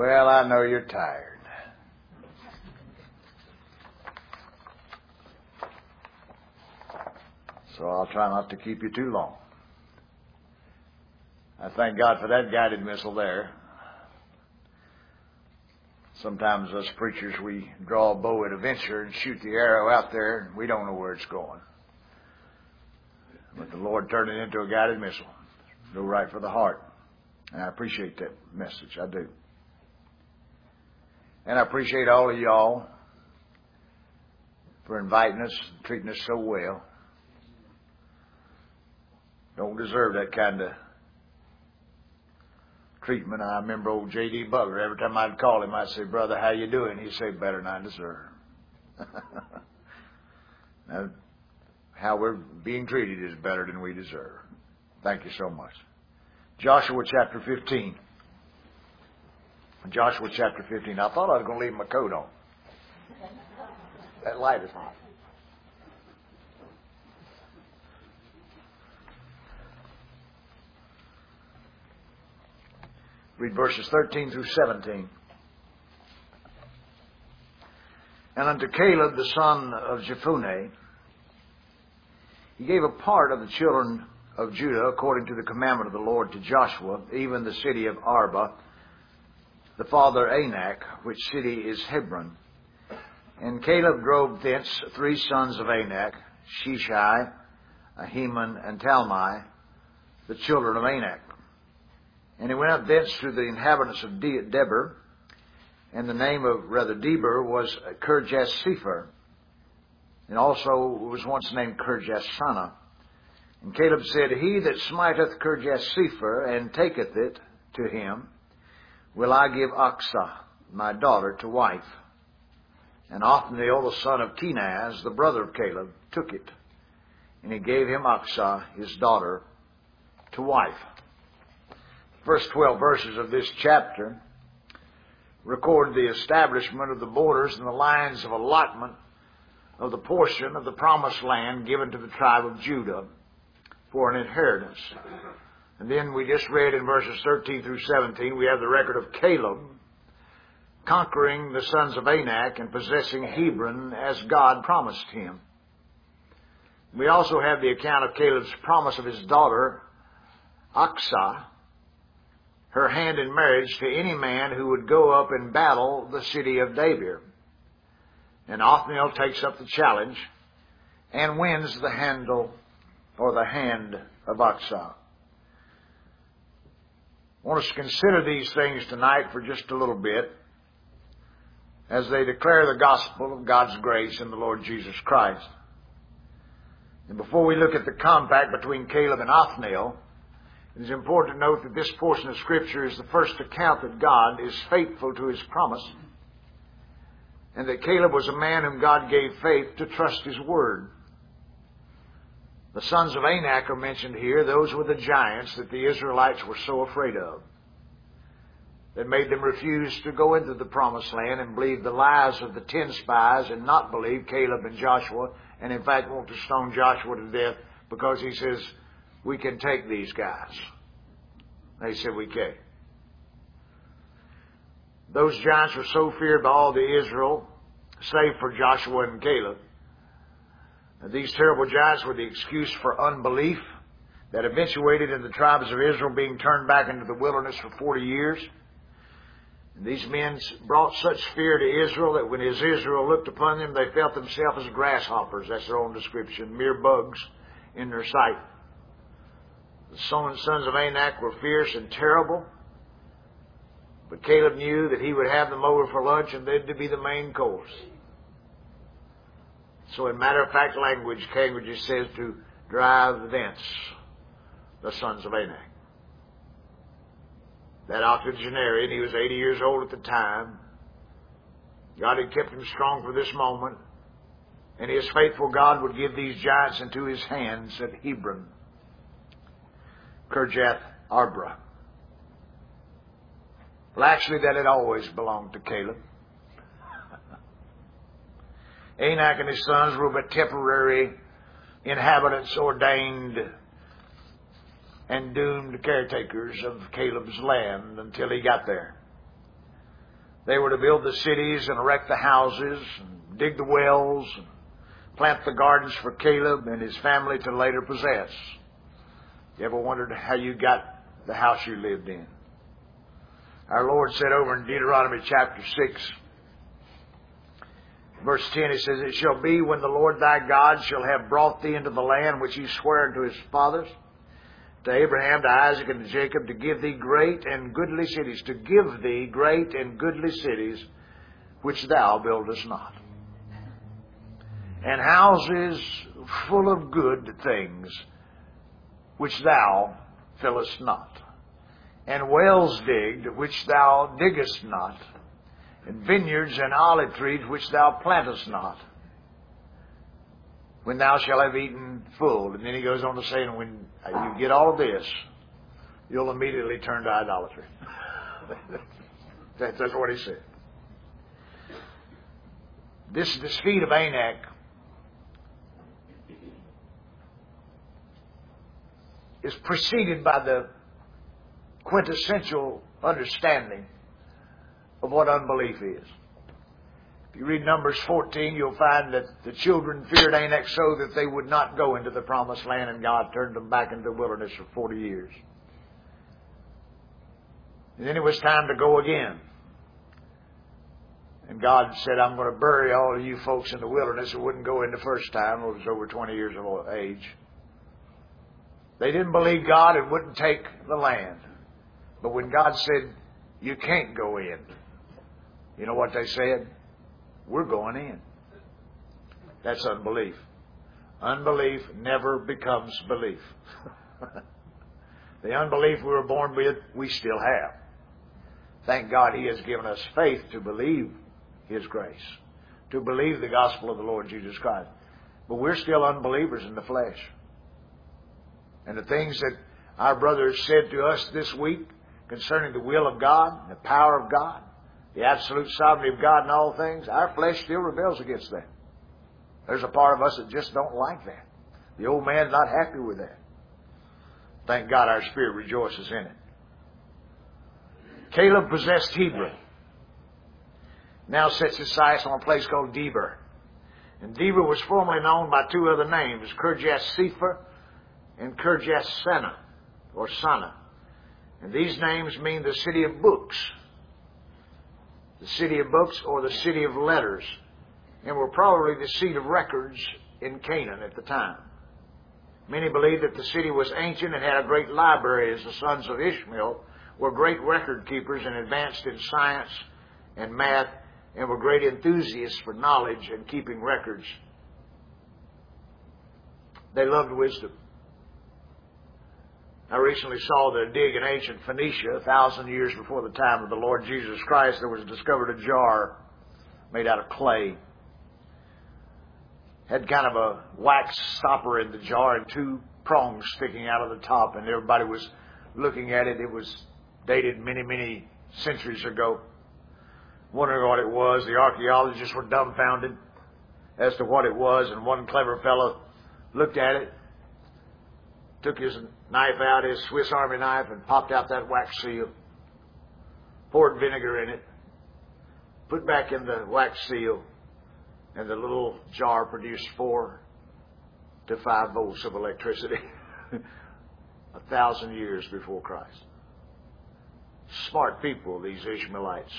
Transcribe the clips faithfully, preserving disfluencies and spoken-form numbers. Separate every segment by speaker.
Speaker 1: Well, I know you're tired. So I'll try not to keep you too long. I thank God for that guided missile there. Sometimes us preachers, we draw a bow at a venture and shoot the arrow out there, and we don't know where it's going. But the Lord turned it into a guided missile. Go right for the heart. And I appreciate that message. I do. And I appreciate all of y'all for inviting us and treating us so well. Don't deserve that kind of treatment. I remember old J D Butler. Every time I'd call him, I'd say, "Brother, how you doing?" He'd say, "Better than I deserve." Now, how we're being treated is better than we deserve. Thank you so much. Joshua chapter fifteen. Joshua chapter fifteen. I thought I was going to leave my coat on. That light is hot. Read verses thirteen through seventeen. And unto Caleb the son of Jephunneh, he gave a part of the children of Judah according to the commandment of the Lord to Joshua, even the city of Arba, the father Anak, which city is Hebron. And Caleb drove thence three sons of Anak, Sheshai, Ahiman, and Talmai, the children of Anak. And he went up thence to the inhabitants of De- Debir, and the name of, rather, Debir was Kirjath-sepher, and also was once named Kirjath-sanah. And Caleb said, He that smiteth Kirjath-sepher, and taketh it to him, will I give Aksah, my daughter, to wife. And Othniel, the son of Kenaz, the brother of Caleb, took it, and he gave him Aksah, his daughter, to wife. First twelve verses of this chapter record the establishment of the borders and the lines of allotment of the portion of the promised land given to the tribe of Judah for an inheritance. And then we just read in verses thirteen through seventeen, we have the record of Caleb conquering the sons of Anak and possessing Hebron as God promised him. We also have the account of Caleb's promise of his daughter, Aksah, her hand in marriage to any man who would go up and battle the city of Debir. And Othniel takes up the challenge and wins the handle or the hand of Aksah. I want us to consider these things tonight for just a little bit as they declare the gospel of God's grace in the Lord Jesus Christ. And before we look at the compact between Caleb and Othniel, it is important to note that this portion of Scripture is the first account that God is faithful to His promise, and that Caleb was a man whom God gave faith to trust His word. The sons of Anak are mentioned here. Those were the giants that the Israelites were so afraid of, that made them refuse to go into the promised land and believe the lies of the ten spies and not believe Caleb and Joshua, and in fact want to stone Joshua to death because he says, we can take these guys. They said, we can't. Those giants were so feared by all the Israel, save for Joshua and Caleb. And these terrible giants were the excuse for unbelief that eventuated in the tribes of Israel being turned back into the wilderness for forty years. And these men brought such fear to Israel that when as Israel looked upon them, they felt themselves as grasshoppers. That's their own description, mere bugs in their sight. The sons of Anak were fierce and terrible, but Caleb knew that he would have them over for lunch and they'd be the main course. So in matter-of-fact language, Cambridge says to drive thence the sons of Anak. That octogenarian, he was eighty years old at the time. God had kept him strong for this moment, and his faithful God would give these giants into his hands at Hebron, Kirjath Arba. Well, actually, that had always belonged to Caleb. Anak and his sons were but temporary inhabitants, ordained and doomed caretakers of Caleb's land until he got there. They were to build the cities and erect the houses and dig the wells and plant the gardens for Caleb and his family to later possess. You ever wondered how you got the house you lived in? Our Lord said over in Deuteronomy chapter six, verse ten, He says, It shall be when the Lord thy God shall have brought thee into the land which He sware unto his fathers, to Abraham, to Isaac, and to Jacob, to give thee great and goodly cities, to give thee great and goodly cities, which thou buildest not, and houses full of good things, which thou fillest not, and wells digged, which thou diggest not, and vineyards and olive trees, which thou plantest not, when thou shalt have eaten full. And then he goes on to say, and when you get all of this, you'll immediately turn to idolatry. That's what he said. This defeat of Anak is preceded by the quintessential understanding of what unbelief is. If you read Numbers fourteen, you'll find that the children feared Anak so that they would not go into the promised land, and God turned them back into the wilderness for forty years. And then it was time to go again. And God said, I'm going to bury all of you folks in the wilderness who wouldn't go in the first time. It was over twenty years of age. They didn't believe God and wouldn't take the land. But when God said, you can't go in, you know what they said? We're going in. That's unbelief. Unbelief never becomes belief. The unbelief we were born with, we still have. Thank God He has given us faith to believe His grace, to believe the gospel of the Lord Jesus Christ. But we're still unbelievers in the flesh. And the things that our brothers said to us this week concerning the will of God, the power of God, the absolute sovereignty of God in all things, our flesh still rebels against that. There's a part of us that just don't like that. The old man's not happy with that. Thank God our spirit rejoices in it. Caleb possessed Hebron. Now sets his sights on a place called Debir. And Debir was formerly known by two other names, Kirjath-Sepher and Kirjath-Sena, or Sana. And these names mean the city of books. The city of books or the city of letters. And were probably the seat of records in Canaan at the time. Many believe that the city was ancient and had a great library, as the sons of Ishmael were great record keepers and advanced in science and math and were great enthusiasts for knowledge and keeping records. They loved wisdom. I recently saw the dig in ancient Phoenicia, a thousand years before the time of the Lord Jesus Christ. There was discovered a jar made out of clay. Had kind of a wax stopper in the jar and two prongs sticking out of the top, and everybody was looking at it. It was dated many, many centuries ago. Wondering what it was. The archaeologists were dumbfounded as to what it was, and one clever fellow looked at it, took his knife out, his Swiss Army knife, and popped out that wax seal, poured vinegar in it, put back in the wax seal, and the little jar produced four to five volts of electricity a thousand years before Christ. Smart people, these Ishmaelites.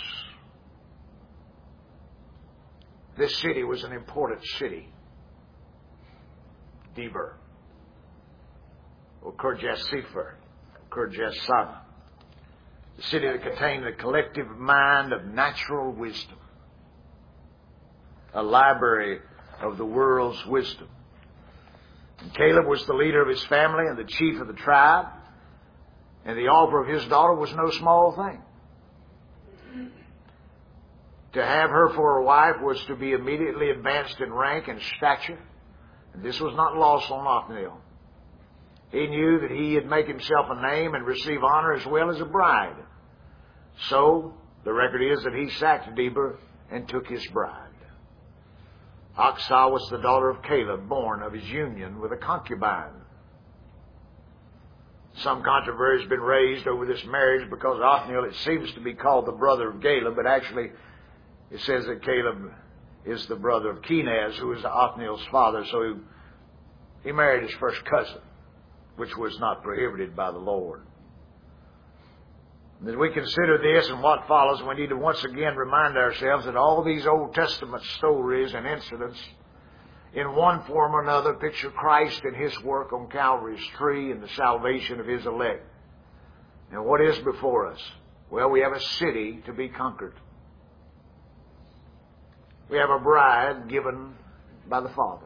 Speaker 1: This city was an important city. Debir, or Kirjath-Sepher, Kirjath-Sena. The city that contained the collective mind of natural wisdom. A library of the world's wisdom. And Caleb was the leader of his family and the chief of the tribe. And the offer of his daughter was no small thing. To have her for a wife was to be immediately advanced in rank and stature. And this was not lost on Othniel. He knew that he had make himself a name and receive honor as well as a bride. So, the record is that he sacked Debir and took his bride. Achsah was the daughter of Caleb, born of his union with a concubine. Some controversy has been raised over this marriage because Othniel, it seems to be called the brother of Caleb, but actually it says that Caleb is the brother of Kenaz, who is Othniel's father, so he, he married his first cousin, which was not prohibited by the Lord. As we consider this and what follows, we need to once again remind ourselves that all these Old Testament stories and incidents, in one form or another, picture Christ and His work on Calvary's tree and the salvation of His elect. And what is before us? Well, we have a city to be conquered. We have a bride given by the Father.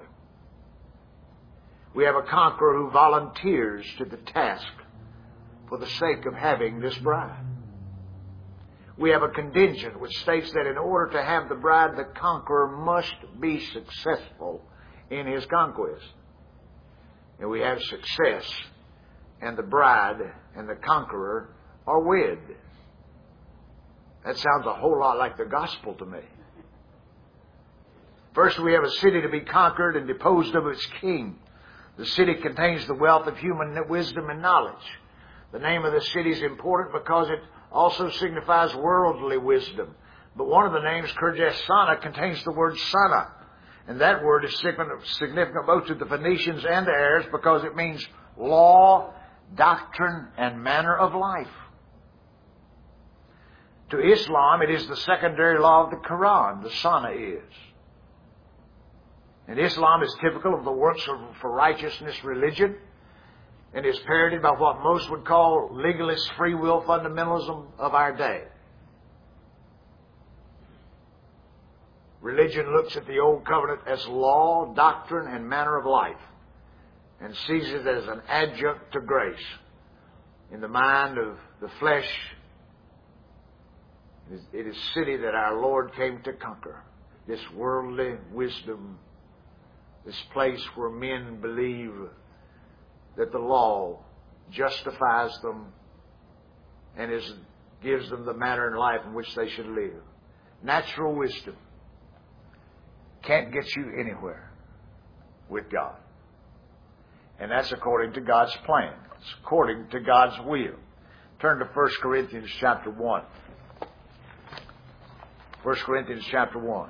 Speaker 1: We have a conqueror who volunteers to the task for the sake of having this bride. We have a contingent which states that in order to have the bride, the conqueror must be successful in his conquest. And we have success, and the bride and the conqueror are wed. That sounds a whole lot like the gospel to me. First, we have a city to be conquered and deposed of its king. The city contains the wealth of human wisdom and knowledge. The name of the city is important because it also signifies worldly wisdom. But one of the names, Kirjath-Sana, contains the word Sana. And that word is significant both to the Phoenicians and the Arabs because it means law, doctrine, and manner of life. To Islam, it is the secondary law of the Quran, the Sana is. And Islam is typical of the works of, for righteousness religion, and is parodied by what most would call legalist free will fundamentalism of our day. Religion looks at the Old Covenant as law, doctrine, and manner of life, and sees it as an adjunct to grace. In the mind of the flesh, it is city that our Lord came to conquer. This worldly wisdom, this place where men believe that the law justifies them and is, gives them the manner in life in which they should live. Natural wisdom can't get you anywhere with God. And that's according to God's plan. It's according to God's will. Turn to First Corinthians chapter one. First Corinthians chapter one.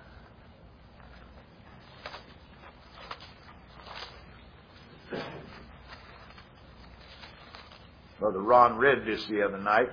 Speaker 1: Brother Ron read this the other night.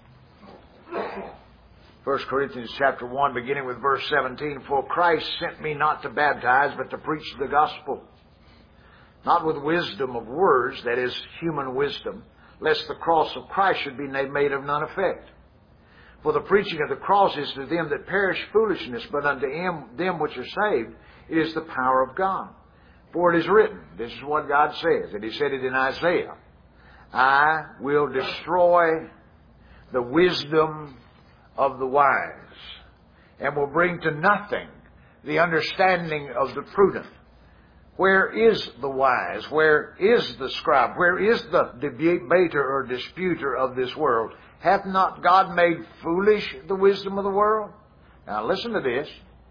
Speaker 1: First Corinthians chapter one, beginning with verse seventeen. For Christ sent me not to baptize, but to preach the gospel, not with wisdom of words, that is, human wisdom, lest the cross of Christ should be made of none effect. For the preaching of the cross is to them that perish foolishness, but unto them which are saved it is the power of God. For it is written, this is what God says, and He said it in Isaiah, I will destroy the wisdom of the wise, and will bring to nothing the understanding of the prudent. Where is the wise? Where is the scribe? Where is the debater or disputer of this world? Hath not God made foolish the wisdom of the world? Now listen to this.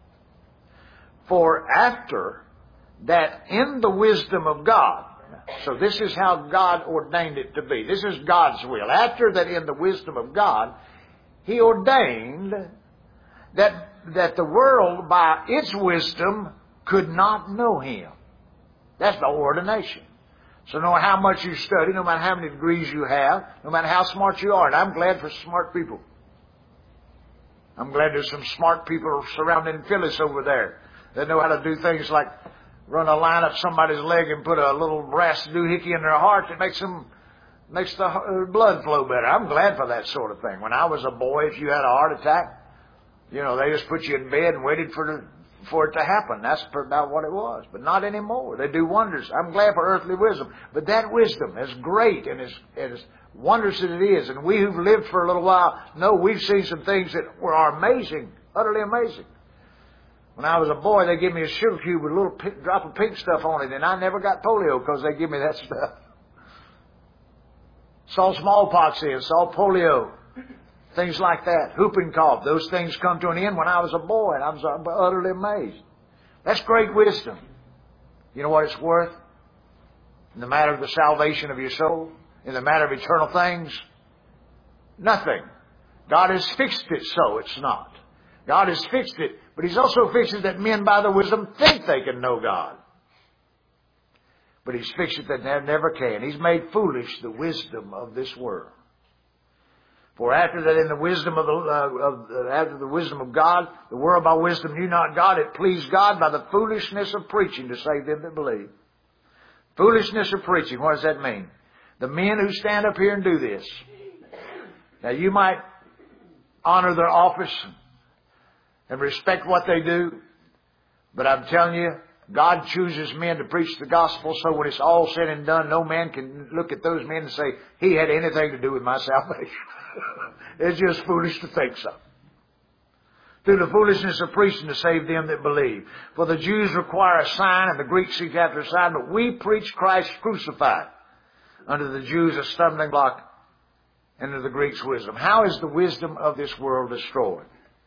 Speaker 1: For after that in the wisdom of God, so this is how God ordained it to be. This is God's will. After that in the wisdom of God, He ordained that, that the world by its wisdom could not know Him. That's the ordination. So no matter how much you study, no matter how many degrees you have, no matter how smart you are, and I'm glad for smart people. I'm glad there's some smart people surrounding Phyllis over there that know how to do things like run a line up somebody's leg and put a little brass doohickey in their heart that makes them makes the blood flow better. I'm glad for that sort of thing. When I was a boy, if you had a heart attack, you know, they just put you in bed and waited for the, for it to happen. That's about what it was. But not anymore. They do wonders. I'm glad for earthly wisdom. But that wisdom is great and as, as wondrous as it is. And we who've lived for a little while know we've seen some things that were amazing, utterly amazing. When I was a boy, they gave me a sugar cube with a little pink, drop of pink stuff on it, and I never got polio because they gave me that stuff. Saw smallpox in, saw polio, things like that, whooping cough. Those things come to an end when I was a boy, and I was utterly amazed. That's great wisdom. You know what it's worth? In the matter of the salvation of your soul, in the matter of eternal things? Nothing. God has fixed it so it's not. God has fixed it, but He's also fixed it that men by the wisdom think they can know God. But He's fixed it that they never can. He's made foolish the wisdom of this world. For after that in the wisdom of the, uh, of, uh, after the wisdom of God, the world by wisdom knew not God, it pleased God by the foolishness of preaching to save them that believe. Foolishness of preaching, what does that mean? The men who stand up here and do this. Now you might honor their office and respect what they do, but I'm telling you, God chooses men to preach the gospel, so when it's all said and done, no man can look at those men and say, he had anything to do with my salvation. It's just foolish to think so. Through the foolishness of preaching to save them that believe. For the Jews require a sign, and the Greeks seek after a sign, but we preach Christ crucified. Unto the Jews a stumbling block, and to the Greeks wisdom. How is the wisdom of this world destroyed?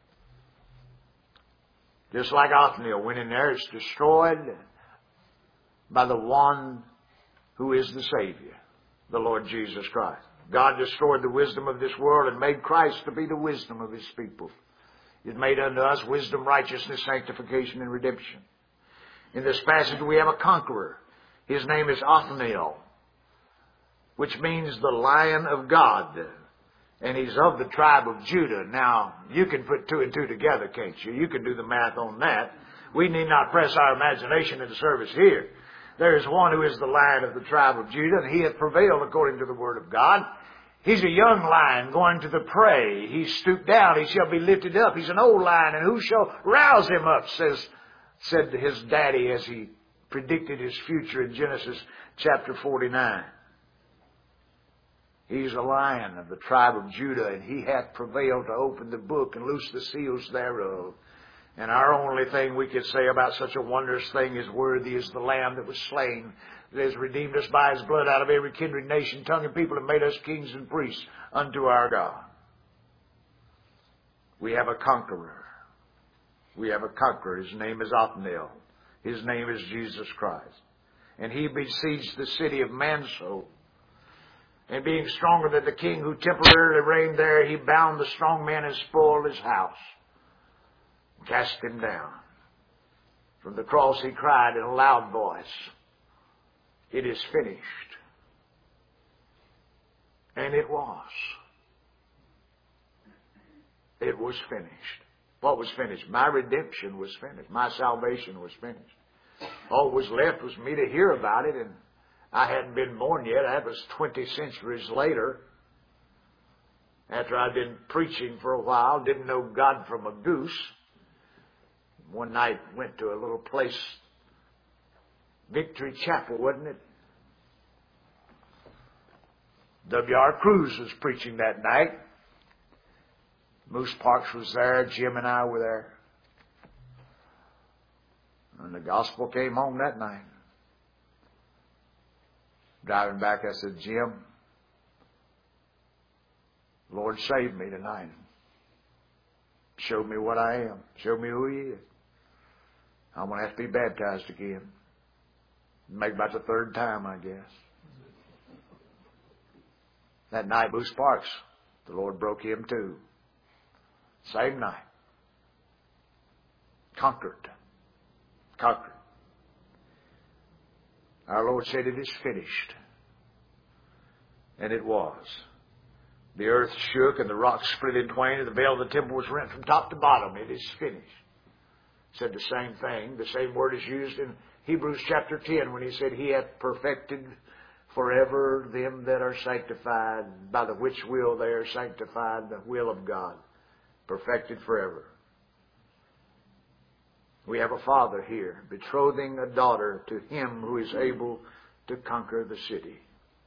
Speaker 1: Just like Othniel went in there, it's destroyed by the one who is the Savior, the Lord Jesus Christ. God destroyed the wisdom of this world and made Christ to be the wisdom of His people. It made unto us wisdom, righteousness, sanctification, and redemption. In this passage we have a conqueror. His name is Othniel, which means the Lion of God. And he's of the tribe of Judah. Now, you can put two and two together, can't you? You can do the math on that. We need not press our imagination into service here. There is one who is the Lion of the tribe of Judah, and he hath prevailed according to the word of God. He's a young lion going to the prey. He stooped down, he shall be lifted up. He's an old lion, and who shall rouse him up, says, said his daddy as he predicted his future in Genesis chapter forty-nine. He's a lion of the tribe of Judah, and he hath prevailed to open the book and loose the seals thereof. And our only thing we could say about such a wondrous thing is worthy is the Lamb that was slain, that has redeemed us by His blood out of every kindred, nation, tongue, and people, and made us kings and priests unto our God. We have a conqueror. We have a conqueror. His name is Othniel. His name is Jesus Christ. And he besieged the city of Manso. And being stronger than the king who temporarily reigned there, he bound the strong man and spoiled his house. Cast him down. From the cross he cried in a loud voice, it is finished. And it was. It was finished. What was finished? My redemption was finished. My salvation was finished. All that was left was me to hear about it, and I hadn't been born yet. That was twenty centuries later. After I'd been preaching for a while, didn't know God from a goose. One night went to a little place, Victory Chapel, wasn't it? W R Cruz was preaching that night. Moose Parks was there. Jim and I were there. And the gospel came home that night. Driving back, I said, Jim, Lord saved me tonight. Showed me what I am. Showed me who He is. I'm going to have to be baptized again. Maybe about the third time, I guess. That night, Moose Parks, the Lord broke him too. Same night. Conquered. Conquered. Our Lord said, it is finished. And it was. The earth shook and the rocks split in twain and the veil of the temple was rent from top to bottom. It is finished. Said the same thing. The same word is used in Hebrews chapter ten when he said, He hath perfected forever them that are sanctified, by the which will they are sanctified, the will of God. Perfected forever. We have a father here, betrothing a daughter to him who is able to conquer the city.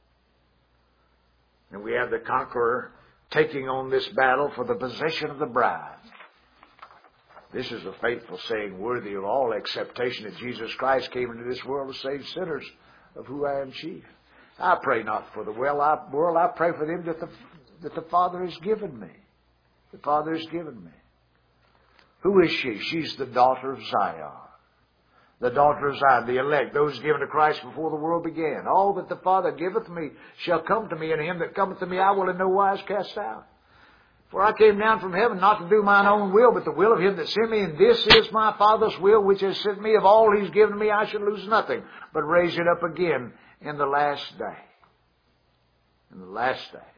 Speaker 1: And we have the conqueror taking on this battle for the possession of the bride. This is a faithful saying, worthy of all acceptation, that Jesus Christ came into this world to save sinners, of who I am chief. I pray not for the well I, world, I pray for them that the, that the Father has given me. The Father has given me. Who is she? She's the daughter of Zion, The daughter of Zion, the elect, those given to Christ before the world began. All that the Father giveth me shall come to me, and him that cometh to me I will in no wise cast out. For I came down from heaven not to do mine own will, but the will of him that sent me, and this is my Father's will which has sent me. Of all he's given me I shall lose nothing, but raise it up again in the last day. In the last day.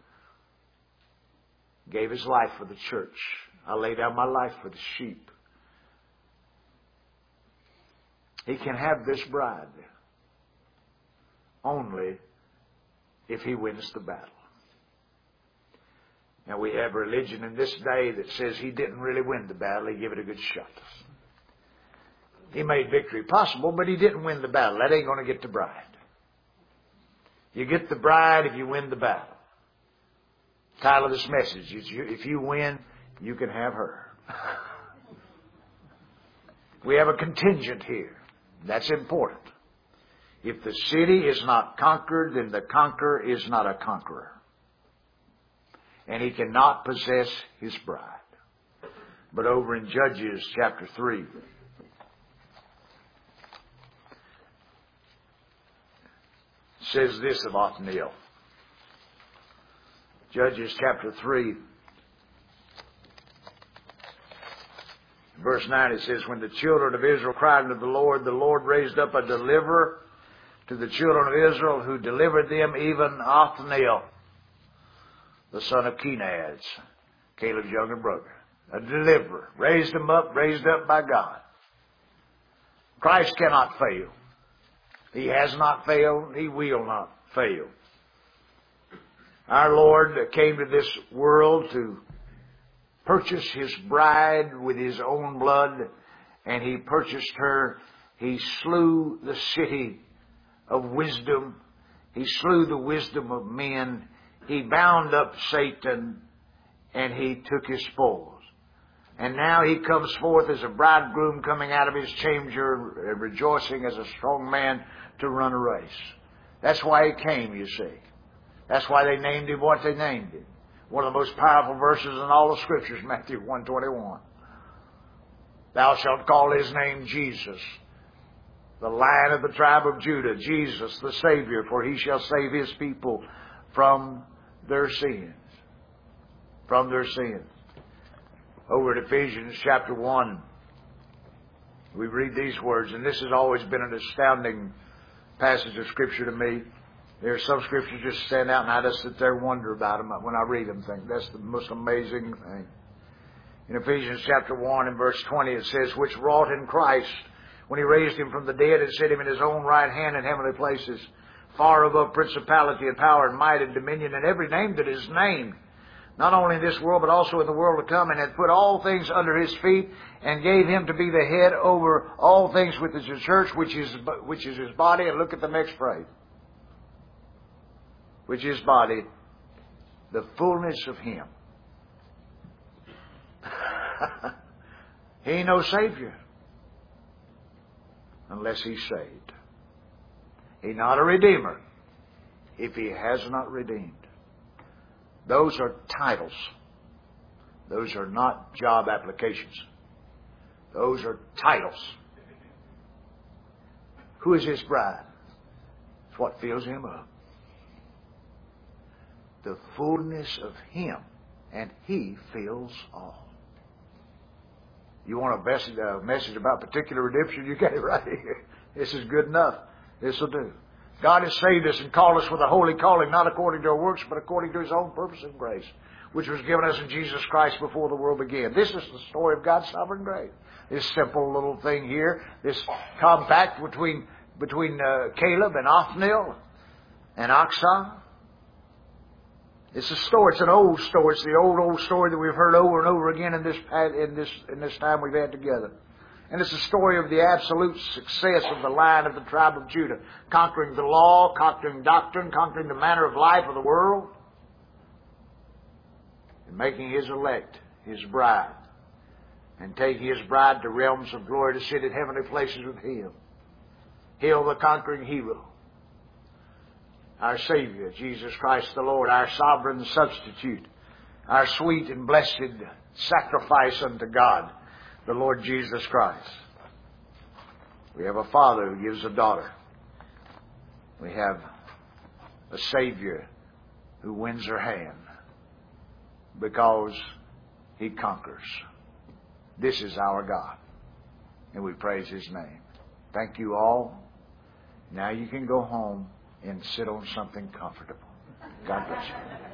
Speaker 1: Gave his life for the church. I lay down my life for the sheep. He can have this bride only if he wins the battle. Now we have religion in this day that says he didn't really win the battle. He gave it a good shot. He made victory possible, but he didn't win the battle. That ain't going to get the bride. You get the bride if you win the battle. Title of this message is, if you win, you can have her. We have a contingent here. That's important. If the city is not conquered, then the conqueror is not a conqueror. And he cannot possess his bride. But over in Judges chapter three, says this of Othniel. Judges chapter three, verse nine, it says, when the children of Israel cried unto the Lord, the Lord raised up a deliverer to the children of Israel, who delivered them, even Othniel, the son of Kenaz, Caleb's younger brother. A deliverer. Raised him up, raised up by God. Christ cannot fail. He has not failed. He will not fail. Our Lord came to this world to purchase his bride with his own blood, and he purchased her. He slew the city of wisdom. He slew the wisdom of men. He bound up Satan, and he took his spoils. And now he comes forth as a bridegroom coming out of his chamber, rejoicing as a strong man to run a race. That's why he came, you see. That's why they named him what they named him. One of the most powerful verses in all the Scriptures, Matthew one twenty-one. Thou shalt call his name Jesus, the Lion of the tribe of Judah, Jesus the Savior, for he shall save his people from their sins. From their sins. Over at Ephesians chapter one, we read these words, and this has always been an astounding passage of Scripture to me. There are some Scriptures just stand out, and I just sit there and wonder about them. When I read them, think that's the most amazing thing. In Ephesians chapter one and verse twenty, it says, which wrought in Christ, when he raised him from the dead and set him in his own right hand in heavenly places, far above principality and power and might and dominion and every name that is named, not only in this world but also in the world to come, and had put all things under his feet, and gave him to be the head over all things with the church, which is which is his body. And look at the next phrase. Which is body, the fullness of him. He ain't no Savior unless he's saved. He's not a Redeemer if he has not redeemed. Those are titles. Those are not job applications. Those are titles. Who is his bride? It's what fills him up. The fullness of him, and he fills all. You want a message, a message about particular redemption? You got it right here. This is good enough. This will do. God has saved us and called us with a holy calling, not according to our works, but according to his own purpose and grace, which was given us in Jesus Christ before the world began. This is the story of God's sovereign grace. This simple little thing here, this compact between between uh, Caleb and Othniel and Aksa. It's a story. It's an old story. It's the old, old story that we've heard over and over again in this in this in this time we've had together. And it's a story of the absolute success of the Lion of the tribe of Judah, conquering the law, conquering doctrine, conquering the manner of life of the world, and making his elect his bride, and taking his bride to realms of glory to sit in heavenly places with him. Hail the conquering hero, our Savior, Jesus Christ the Lord, our sovereign substitute, our sweet and blessed sacrifice unto God, the Lord Jesus Christ. We have a Father who gives a daughter. We have a Savior who wins her hand because He conquers. This is our God, and we praise His name. Thank you all. Now you can go home and sit on something comfortable. God bless you.